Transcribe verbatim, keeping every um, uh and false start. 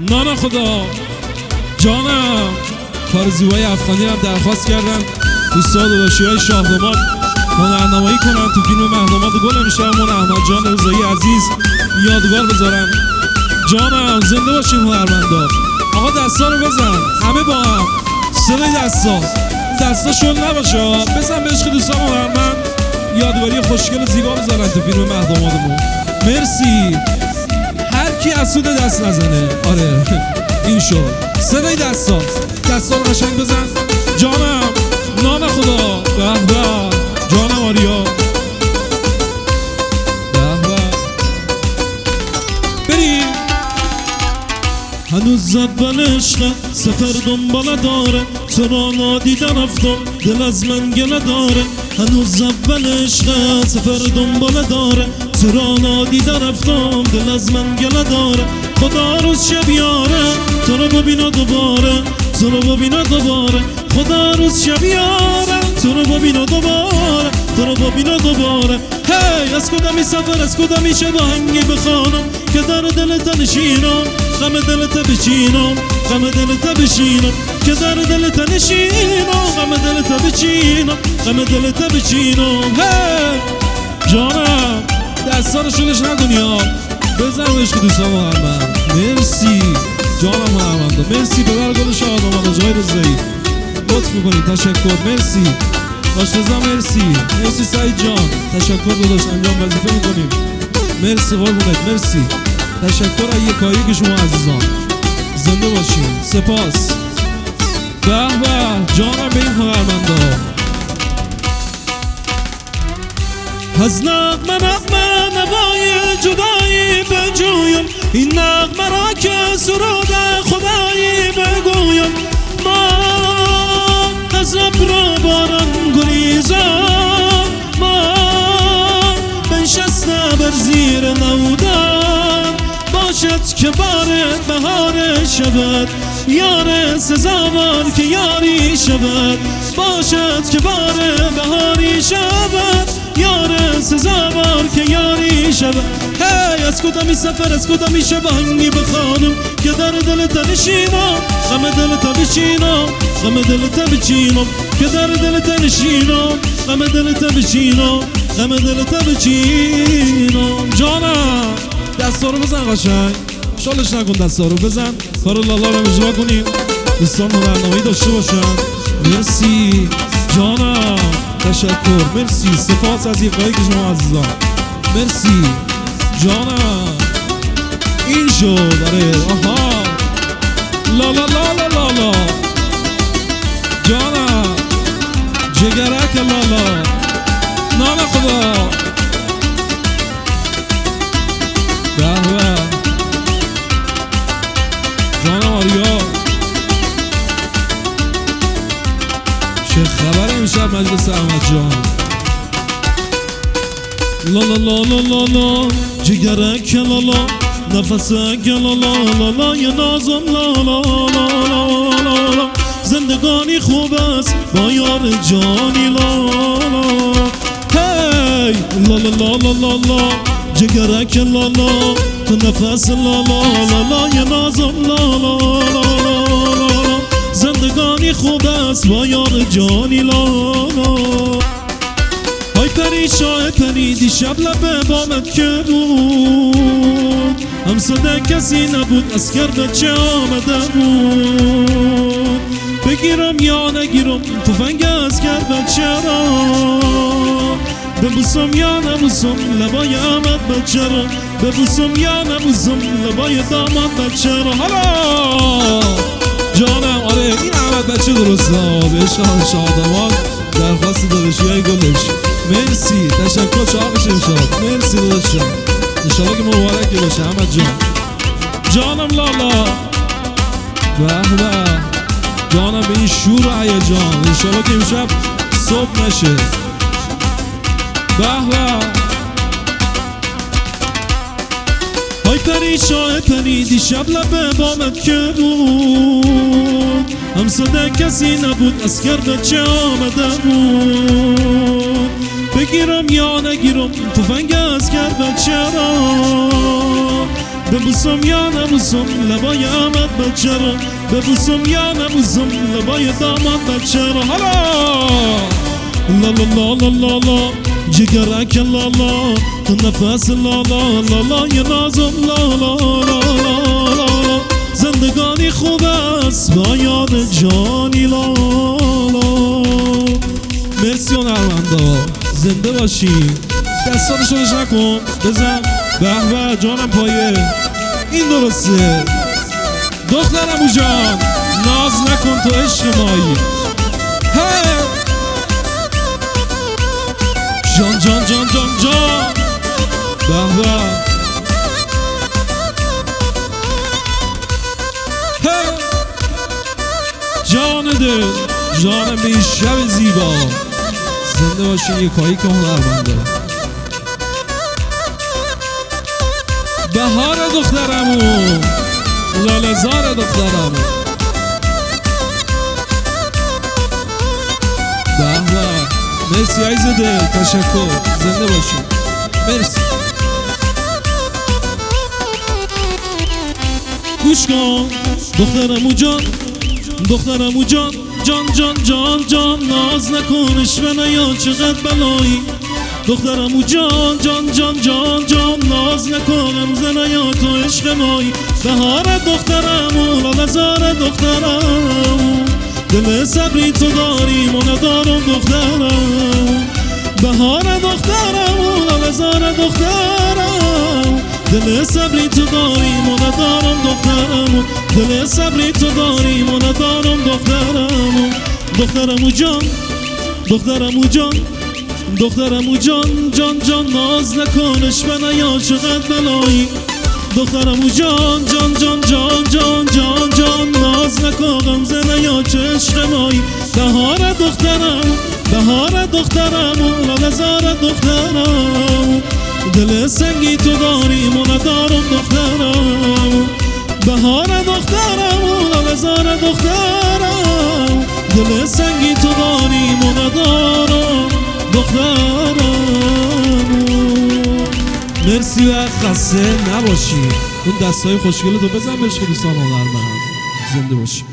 نان خدا جانم. کار زیبای افغانی هم درخواست کردن دوستان داداشی های شاهنامه هنرنمایی کنن تو فیلم مهنامات گل میشم. احمد جان رضایی عزیز یادگار بذارن. جانم زنده باشین هنرمندا. آقا دستا رو بزن همه با هم، صدای دستا دستا شل نباشه، بزن به عشق دوستان هنرمند یادگاری خوشگل زیبا بذارن تو فیلم مهناماتمون. مرسی. هر کی از سود دست نزنه. آره این شد صدای دستا. دستا رو قشنگ بزن. جانم نام خدا. به به جانم آریا. به به بریم. هنوز اول عشق سفر دنباله داره، تو را نادیده رفتم دل از من گله داره. هنوز اول عشق سفر دنباله داره، تو را نادیده رفتم دل از من گله داره. خدا روز شب یاره تو رو ببینه دوباره، تو رو ببینه دوباره. خدا روز شب یاره تو رو ببینه دوباره، تو رو ببینه دوباره. هی از کدامی سفر از کدامی شب آهنگی بخوانم که در دلت نشینم، غم دلت بچینم، غم دلت بچینم که در دلت نشینم، غم دلت بچینم، غم دلت بچینم. هی جانم دستا رو شلش نکنی ها، بزن عشق دوستان محمد. مرسی جانم هنرمندا. مرسی به برگل شاهنامه جای رضایی لطف میکنید. تشکر. مرسی باشتزا. مرسی مرسی سعید جان. تشکر داداش انجام وظیفه میکنیم. مرسی قربونت. مرسی تشکر از یکایی که شما عزیزان زنده باشین. سپاس. به به جانم به این هنرمندا. از نغمه نغمه نوای جدایی بجویم، این نغمه را که سرود خدایی بگویم. ما از ابر باران گریزان، ما بنشسته بر زیر نودان. باشد که بار بهار شود، یار سزاوار که یاری شود. باشد که بار بهاری شود، یار سزاوار که یاری شود. هی از کدامی سفر از کدامی شب آهنگی بخوانم که در دلت نشینم، غم دلت بچینم، غم دلت بچینم که در دلت نشینم، غم دلت بچینم، غم دلت بچینم. جانم دستا رو بزن قشنگ، شالش نکن. دستا رو بزن. کار لالا رو اجرا کنیم دوستان هنرنمایی داشته باشن. مرسی جانم. تشکر. مرسی. سپاس از یکایی که شما عزیزان. مرسی جانم. این شد. آره آها لا لا لا لا لا لا جانم جگرک لالا نام خدا. به به جانم آریا. چه خبر امشب مجلس احمد جان. لا لا لا لا لا لا جگرک لا لا نفسک لا لا لا لا یا نازم لا لا لا لا لا لا. زندگانی خوب است با یار جانی لا لا. هی لا لا لا لا لا لا جگرک لا لا تو نفس لا لا لا لا یا نازم لا لا لا لا. زندگانی خوب است با یار جانی لا لا. های پری شاه پری دیشب لبه بامت که بود، هم صدا کسی نبود از کر بچه آمده بود. بگیرم یا نگیرم تفنگ از کر بچه را، ببوسم یا نبوسم لبای احمد بچه را، ببوسم یا نبوسم لبای داماد بچه را. حالا جانم آره این احمد بچه درسته به شاه شادمان درخواست دادشی های گلش. مرسی تشکر چاقش امشاد. مرسی داداشم انشاءالله که مبارکی باشه احمد جان. جانم لالا. به به جانم به این شور و هیجان انشاءالله که امشب صبح نشه. به به های پری شاه پری دیشب لبه بامت که بود، هم صدا کسی نبود از کر بچه آمده بود. بگیرم یا نگیرم تفنگ از کر بچه را، ببوسم یا نبوسم لبای احمد بچه رو، ببوسم یا نبوسم لبای داماد بچه رو. حالا لا لا لا لا لا لا جگرک لا لا تو نفس لا لا لا لا یه نازم لا لا لا لا لا زندگانی خوب است با یاد جانی لا لا. مرسی هنرمندا، زنده باشی. دستانشو روش نکن، بزن به به جانم پایه. این درسته دخترم او جان، ناز نکن تو عشق مایی. جان جان جان جان جان به به جان دل جانم به این شب زیبا. زنده باشی یکایی که هنرمنده. بهار دخترمو لالزار دخترمو به به. مرسی عیز دل، تشکر، زنده باشی. مرسی. گوش کن دخترمو جان، دخترمو جان جان جان جان جان ناز نکنش به نیا چقدر بلایی. دخترمو جان جان جان جان جان ناز نکنم زنیا تو عشق مایی. بهار دخترمو لالزار دخترمو دل صبری تو داری من ندارم دخترم. بهار دخترمو لالزار دخترم دل صبری تو داری من ندارم دخترم. دل صبری تو داری من ندارم دخترم. دخترمو جان دخترمو جان دخترمو جان جان جان ناز نکنش به نیا چقدر بلایی. دخترمو جان جان جان جان جان جان جان ناز نکنم زنیا چه عشق مایی. بهار دخترم بهار دخترم لالزار دخترم دل سنگی تو داری من ندارم دخترم. بهار دخترم لالزار دخترم دل سنگی تو داری من ندارم دخترم. مرسی و خسته نباشی. اون دستای خوشگل تو بزن بهش که دوستان هنرمند. زنده باشی.